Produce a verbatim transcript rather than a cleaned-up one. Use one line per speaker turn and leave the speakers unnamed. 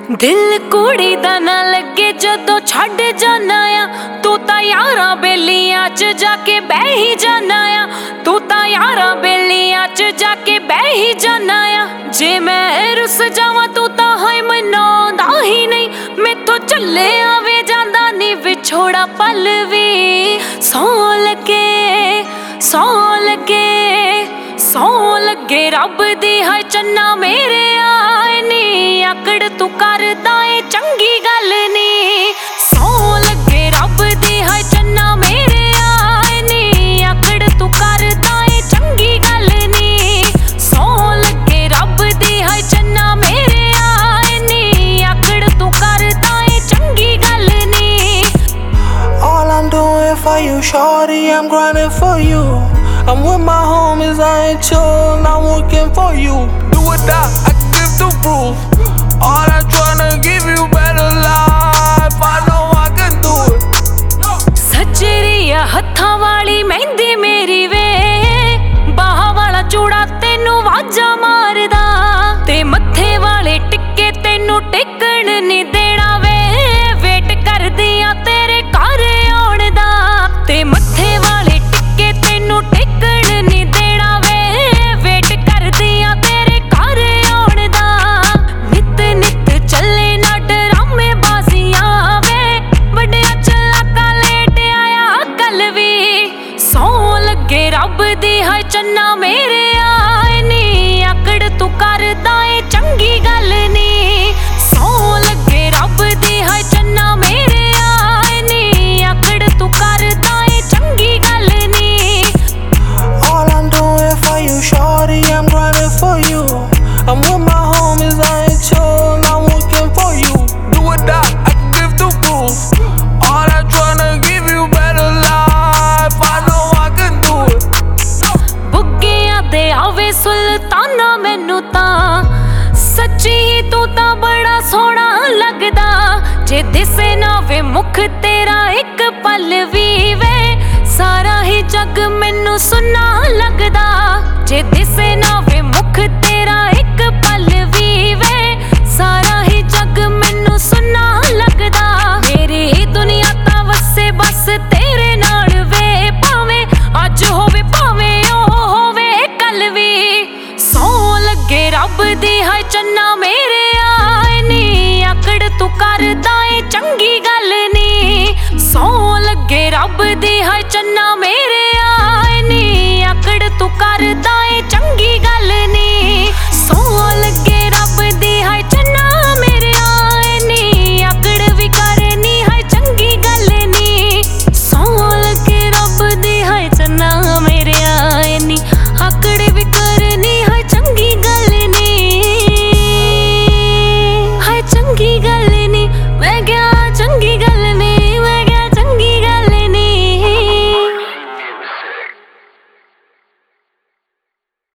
दिल कुड़ी दा ना लगे जदों छड्ड जाना आ। तू तां यारां बेलियां च जाके बह ही जाना आ। तू तां यारां बेलियां च जाके बह ही जाना आ। जे मैं रुस जावां तू तां हाय मनाउंदा ही नहीं। मैथों झल्ले आवे जांदा नी विछोड़ा पल वी। सौ लगे सौ लगे सौ लगे रब दी है चन्ना मेरे आए नी। आकड़ तू करदा ए चंगी गल नी। सौ लगे रब दी है चन्ना मेरे आए नी। आकड़ तू करदा ए चंगी गल नी। सौ लगे रब दी है चन्ना मेरे आए नी। आकड़ तू करदा ए चंगी गल नी।
All I'm doing for you, shorty, I'm grinding for you. I'm with my homies, I ain't chillin', I'm working for you. Do or die, I give the proof. All I'm tryna give you better life, I know I can do it.
सजरिया हत्थां वाली मेहंदी मेरी वे। बाह वाला चूड़ा तेनू वाजा मारदा। ते मत्थे वाले टिक्के तेनू टेकण नी देना वे। वेट करदी आ तेरे घर आउण दा। ते मत्थे वाले टिक्के तेनू टेकण नी देना वे। वेट करदी आ तेरे घर आउण दा। नित नित चले ना डरामे बाजियां वे। वड्डिया चलाका लेट आया कल वी। सौ लगे रब दी है चन्ना मेरे आए नी। आकड़ तू करदा ए चंगी गल नी। सौ लगे रब दी है चन्ना मेरे आए नी। आकड़ तू करदा ए चंगी गल नी।
All I'm doing for you, shorty, I'm grinding for you. I'm with my homies, I ain't chillin', I'm working for you. Do or die, I can give the proof. All I'm tryna give you better life, I know I can do it.
बुग्गियां दे आवे सुल्ताना मैनू तां। सच्ची तू तां बड़ा सोहना लगदा। जे दिसे ना वे मुख तेरा एक पल वी वे। सारा ही जग मैनू सुना लगदा। जे दिसे ना वे मुख तेरा एक पल वी वे। सारा ही जग मैनू सुना लगदा। मेरी दुनिया तां वसे बस तेरे नाल वे। भावें अज होवे भावें ओ होवे कल वी। सौ लगे रब दी है चन्ना मेरे आए नी। आकड़ तू करदा ए चंगी गल नी। सौ लगे रब दी है चन्ना मेरे